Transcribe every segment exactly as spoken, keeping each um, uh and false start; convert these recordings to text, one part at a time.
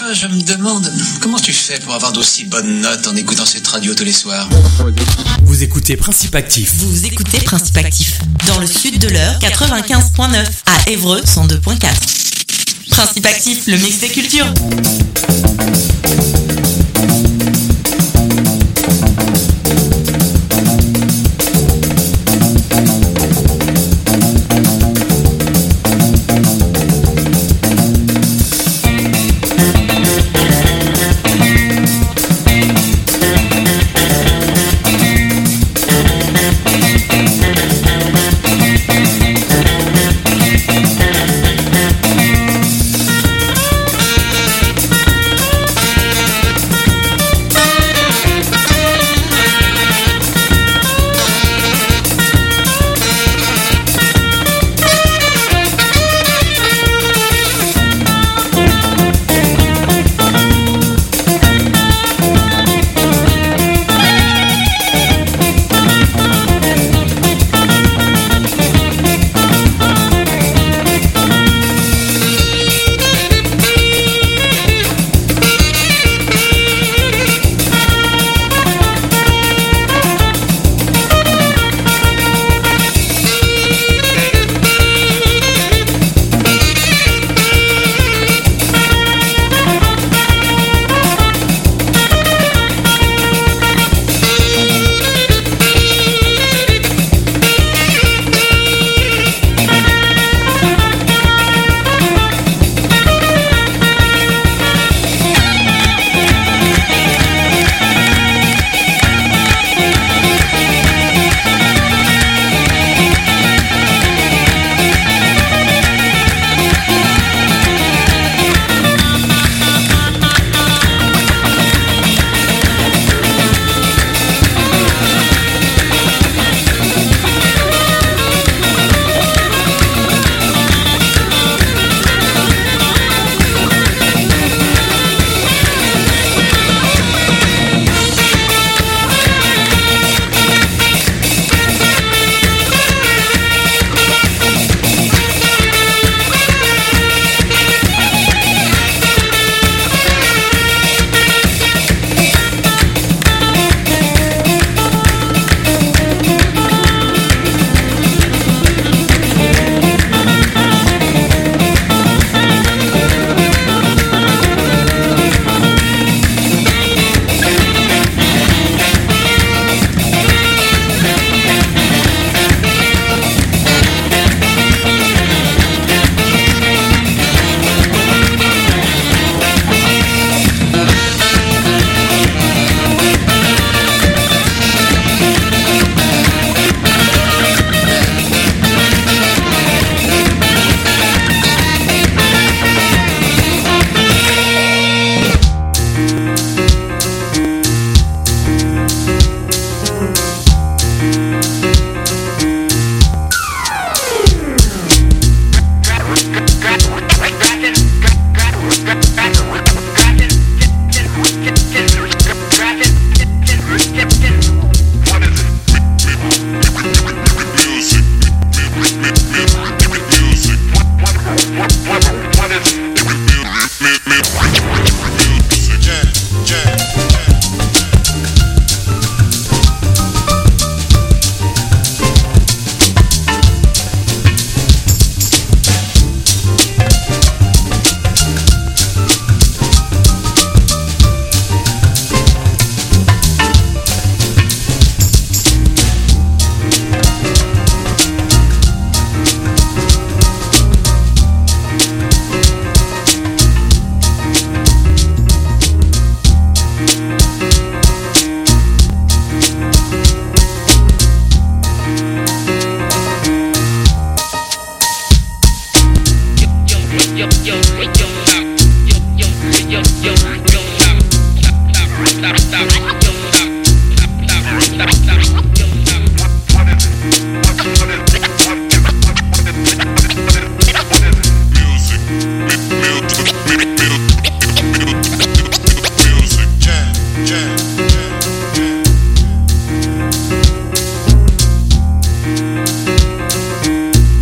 Parfois, je me demande comment tu fais pour avoir d'aussi bonnes notes en écoutant cette radio tous les soirs. Vous écoutez Principe Actif. Vous écoutez Principe Actif. Dans le sud de l'heure, quatre-vingt-quinze virgule neuf. À Évreux, cent deux virgule quatre. Principe Actif, le mix des cultures.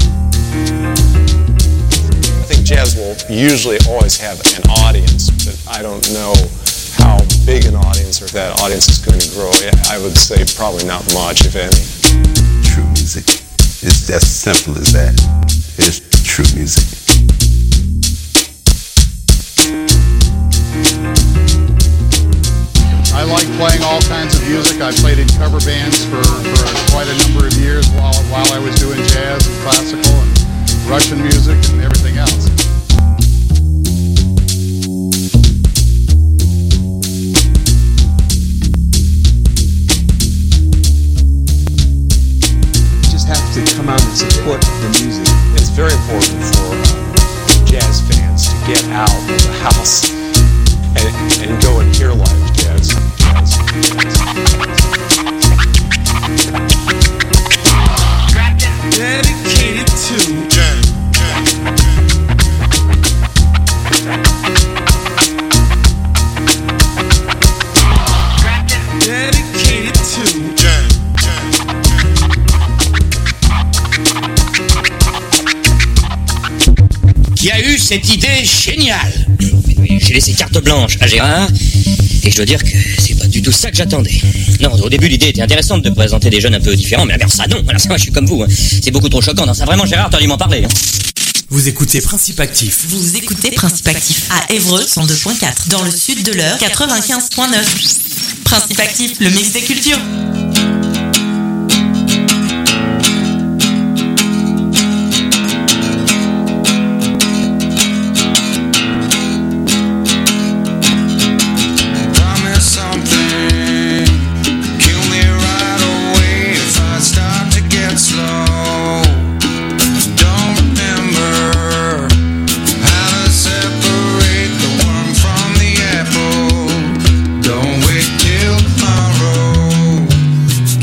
usually always have an audience, but I don't know how big an audience or if that audience is going to grow. I would say probably not much, if any. True music. It's as simple as that. It's true music. I like playing all kinds of music. I played in cover bands for, for quite a number of years while, while I was doing jazz and classical and Russian music and everything else. You just have to come out and support the music. It's very important for uh, jazz fans to get out of the house and, and go and hear live jazz. jazz, jazz. Dedicated to jazz. Dedicated to jazz. Qui a eu cette idée géniale? J'ai laissé carte blanche à Gérard et je dois dire que c'est pas du tout ça que j'attendais. Non, au début l'idée était intéressante de présenter des jeunes un peu différents, mais alors ça non, alors ça moi je suis comme vous, hein. C'est beaucoup trop choquant. Non, ça vraiment Gérard, t'as dû m'en parler. Hein. Vous écoutez Principe Actif. Vous écoutez Principe Actif à Évreux cent deux point quatre, dans le sud de l'Eure quatre-vingt-quinze point neuf. Principe Actif, le mix des cultures. Don't wait till tomorrow.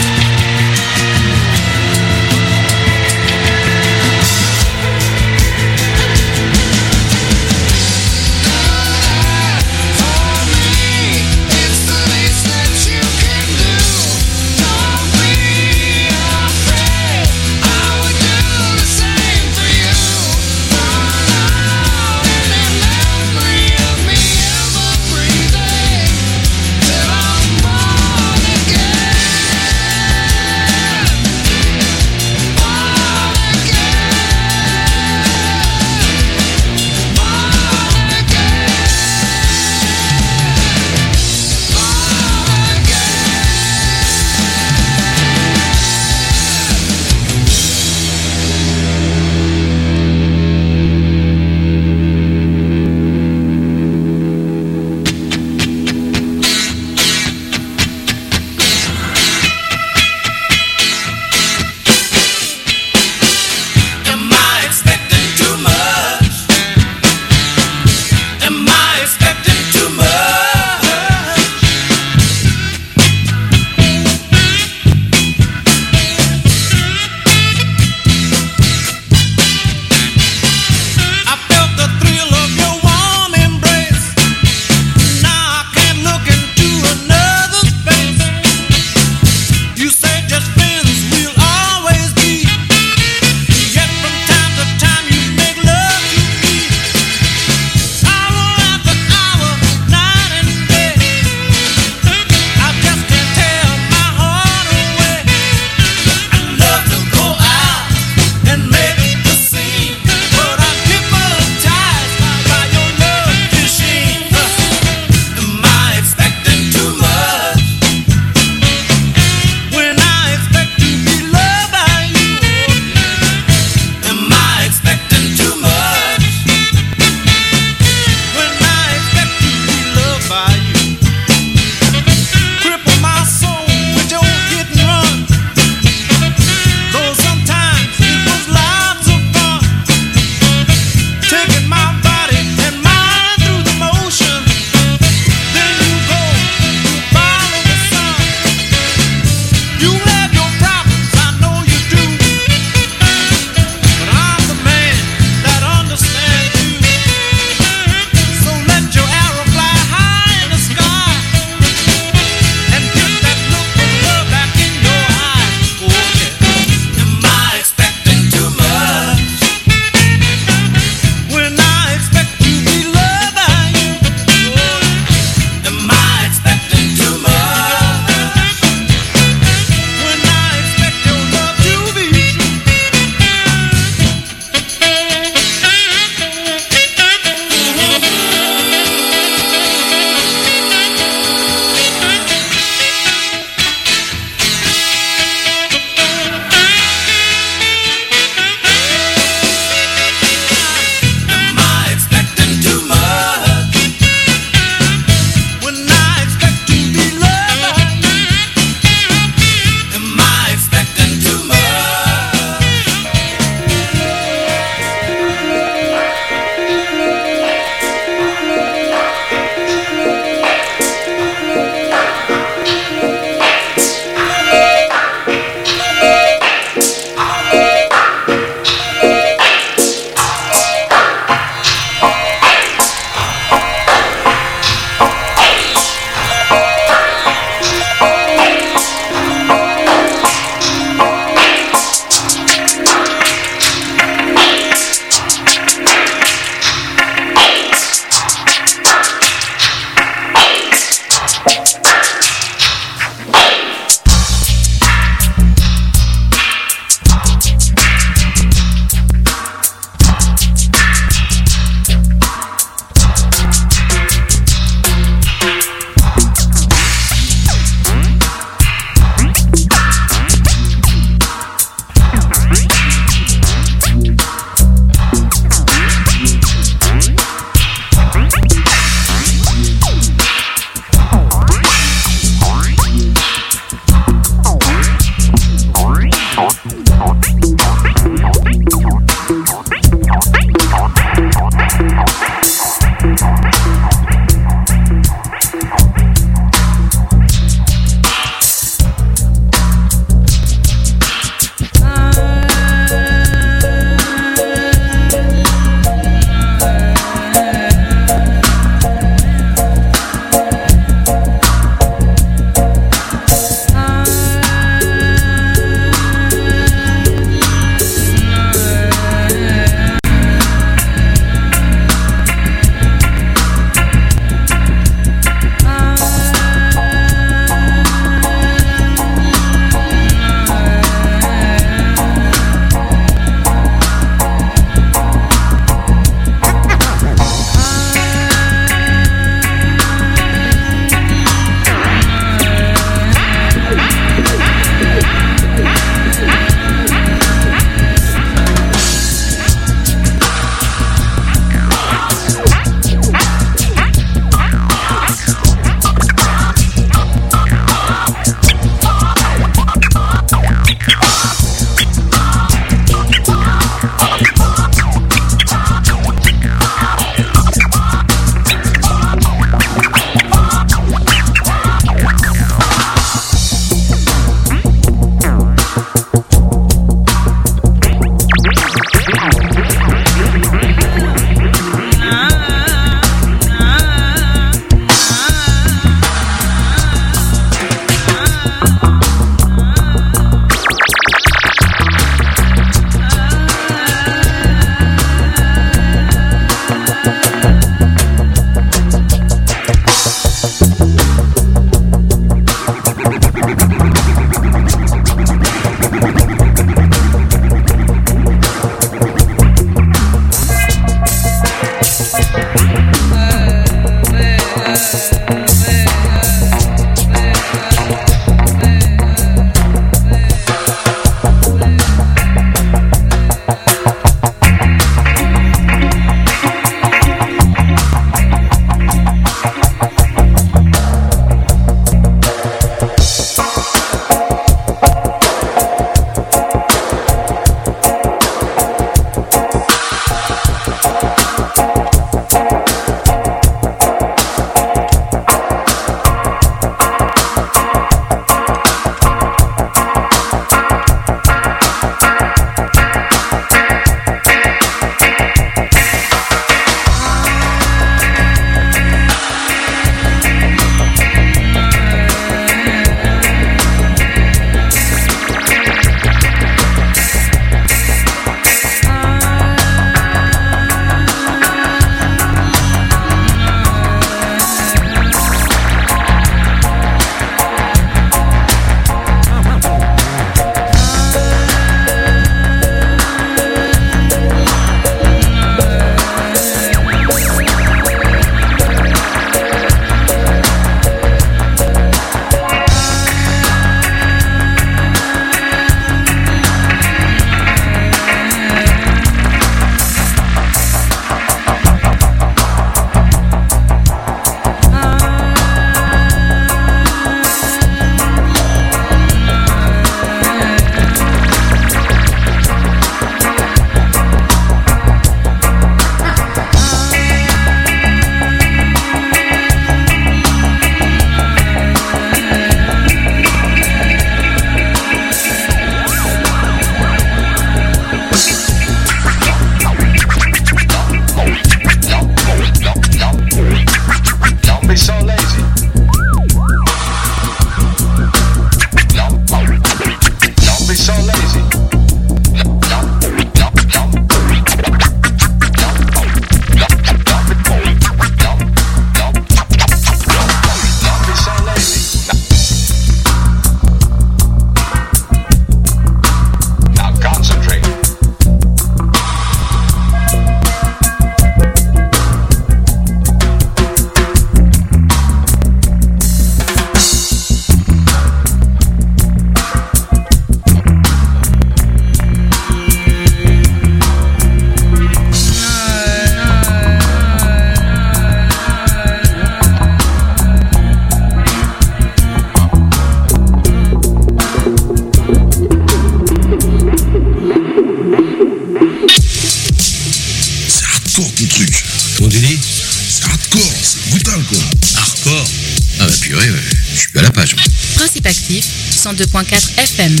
cent deux point quatre F M.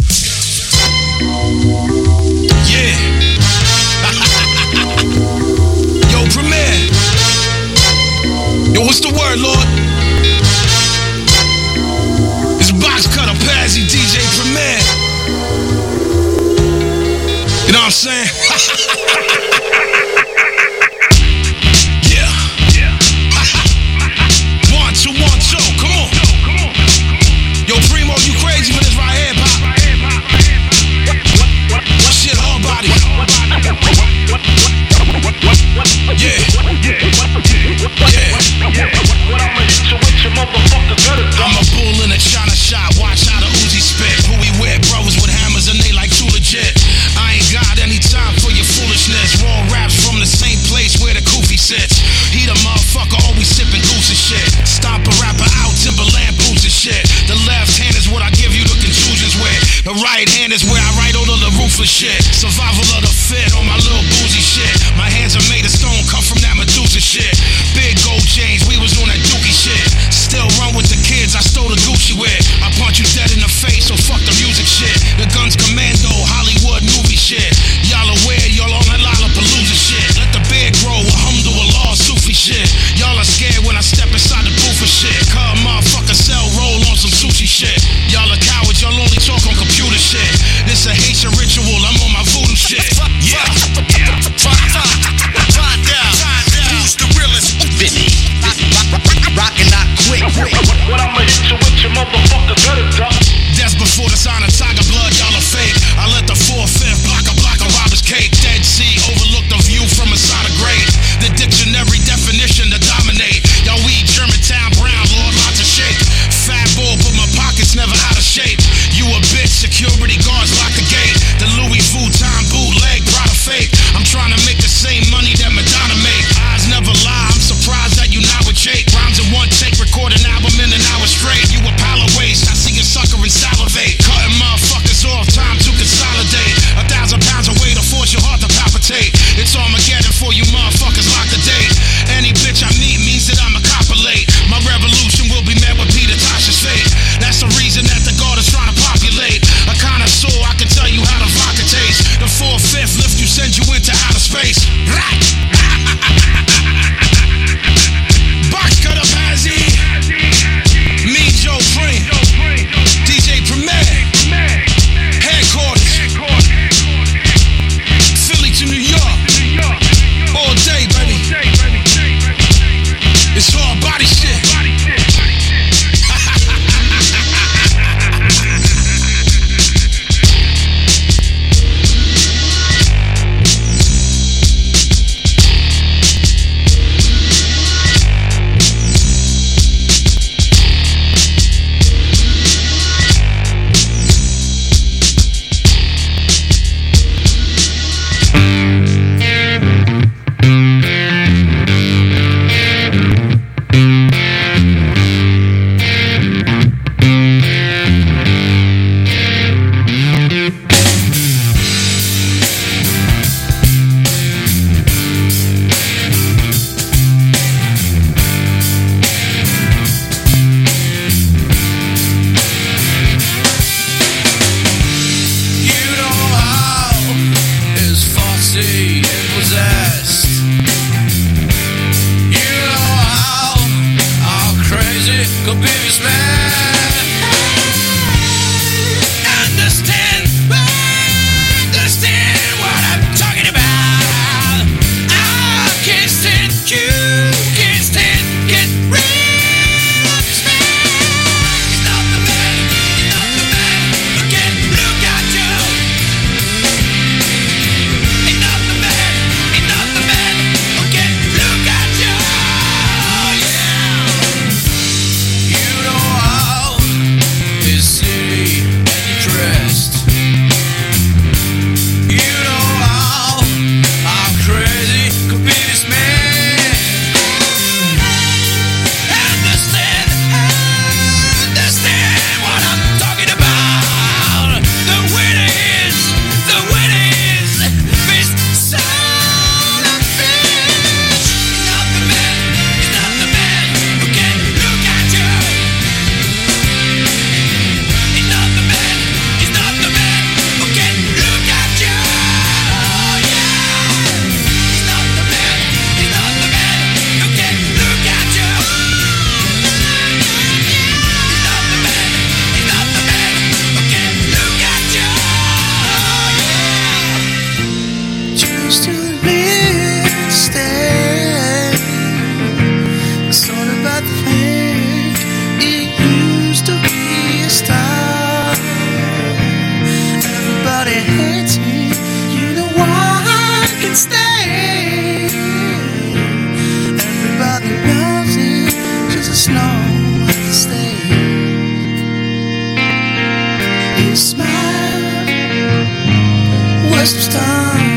Yeah. Yo, Premier. Yo, what's the word, Lord? It's Box Cutter, Pazzy, D J Premier. You know what I'm saying? Yeah. Yeah. One, two, one, two. Come on. Yo, Primo, you crazy for this right here, pop? What shit, all body? Yeah. Yeah. I'm a bull in a China shop. Watch how the Uzi spit. Who we wear brothers with hammers and they like too legit. I ain't got any time for your foolishness. Raw raps from the same place where the Koofy sits. He the motherfucker always sipping goose and shit. Stomp a rapper out, Timberland boots and shit. The left hand is what I give you the contusions with. The right hand is where I write all of the ruthless shit. Survival of the fit on my little boozy shit. My hands are made of stone, cut from that Medusa shit. Big gold chains, we was on that dookie shit. Still run with the kids I stole the Gucci with. I punch you dead in the face, so fuck the music shit. The guns commando, Hollywood movie shit. Y'all aware, y'all on that Lollapalooza shit. Let the beard grow, alhamdulillah, Sufi shit. Y'all are scared when I step inside the booth for shit. Cut a motherfucker cell, roll on some sushi shit. Y'all are cowards, y'all only talk on computer shit. This a Haitian ritual, I'm on my voodoo shit. Yeah. Find out. Who's the realest? Vinny. Rockin' not quick. What I'ma hit you with your motherfucker better duck. That's before the sign of tiger blood, y'all are fake. I let the four-fifth block a block of Robert's cake. Dead Sea overlook the view from inside a grave. The dictionary definition to dominate. Y'all we Germantown brown, Lord, lots of shake. Fat bull, but my pockets never out of shape. You a bitch, security guards lock the gate. The Louis Vuitton bootleg, Prada fake. I'm trying to make the same money that Madonna make. Eyes never lie, I'm surprised that you not with Jake. Rhymes in one take, record an album in an hour straight. You a pile of waste, I see you sucker and salivate. Cutting my stay. Everybody loves it, just as long as it stays. You smile, waste of time.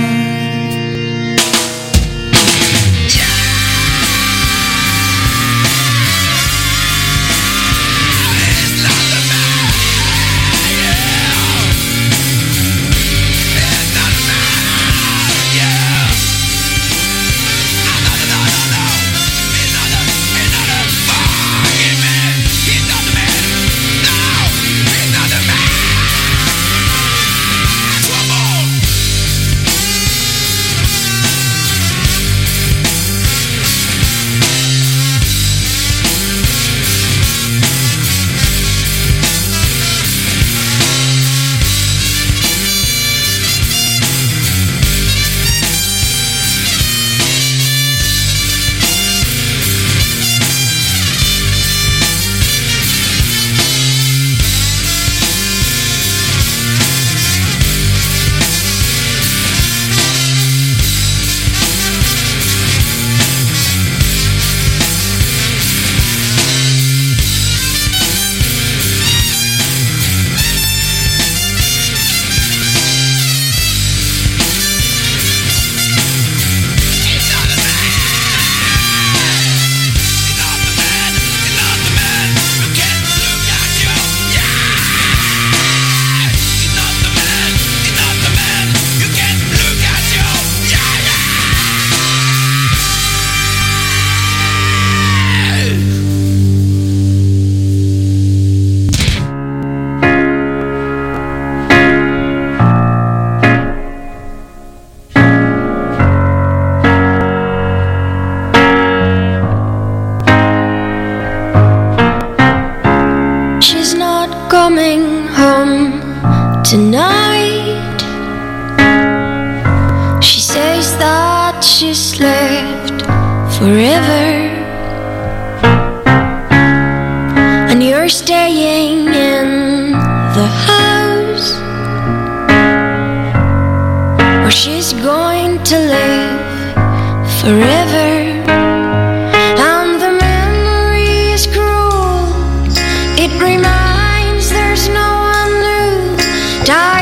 Coming home tonight. She says that she's left forever, and you're staying in the house where she's going to live forever. And the memory is cruel, it reminds there's no one new. Die